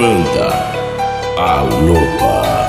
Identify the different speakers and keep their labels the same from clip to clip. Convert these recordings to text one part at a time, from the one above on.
Speaker 1: Banda A Loba.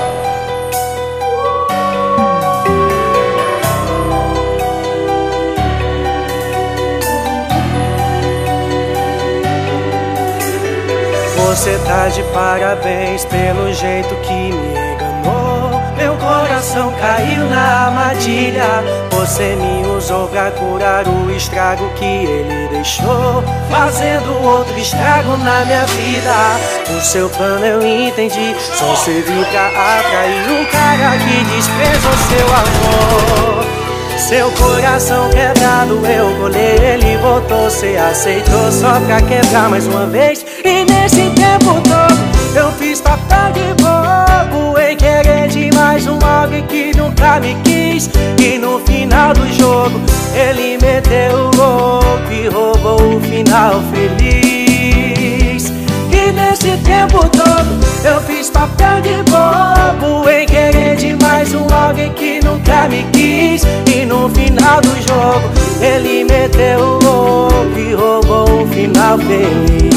Speaker 2: Você tá de parabéns pelo jeito que me enganou. Meu coração caiu na armadilha. Você me usou pra curar o estrago que ele deixou, fazendo outro estrago na minha vida. O seu plano eu entendi, só serviu pra atrair um cara que desprezou seu amor. Seu coração quebrado eu colei, ele voltou, cê aceitou só pra quebrar mais uma vez. E nesse tempo todo eu fiz papel de bobo em querer demais um alguém que nunca me quis. E no final do jogo ele meteu o louco e roubou o final feliz. E nesse tempo todo eu fiz papel de bobo em querer demais um alguém que nunca me quis. E no final do jogo ele meteu o louco e roubou um final feliz.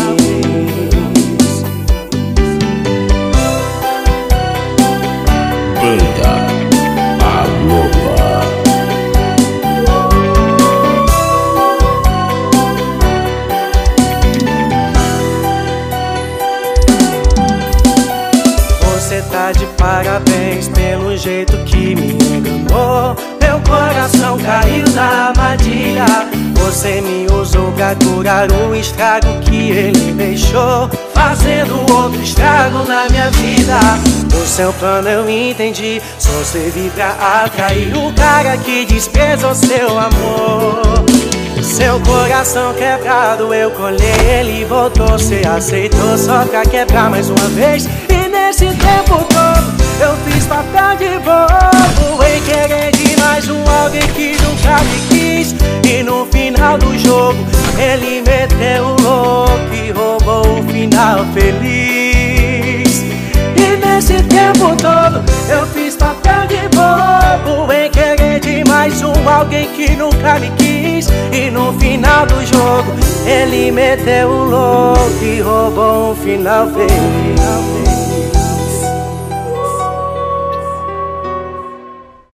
Speaker 1: Banda A Loba.
Speaker 2: Você tá de parabéns pelo jeito que me enganou. Meu coração caiu na armadilha. Você me usou pra curar o estrago que ele deixou, fazendo outro estrago na minha vida. O seu plano eu entendi, só servi pra atrair o cara que desprezou seu amor. Seu coração quebrado eu colhei, ele voltou, cê aceitou só pra quebrar mais uma vez. E nesse tempo todo eu fiz papel de bobo em querer demais um alguém que nunca me quis. E no final do jogo ele meteu o louco e roubou o final feliz. E nesse tempo todo eu fiz papel de bobo em querer demais um alguém que nunca me quis. E no final do jogo ele meteu o louco e roubou um final feliz.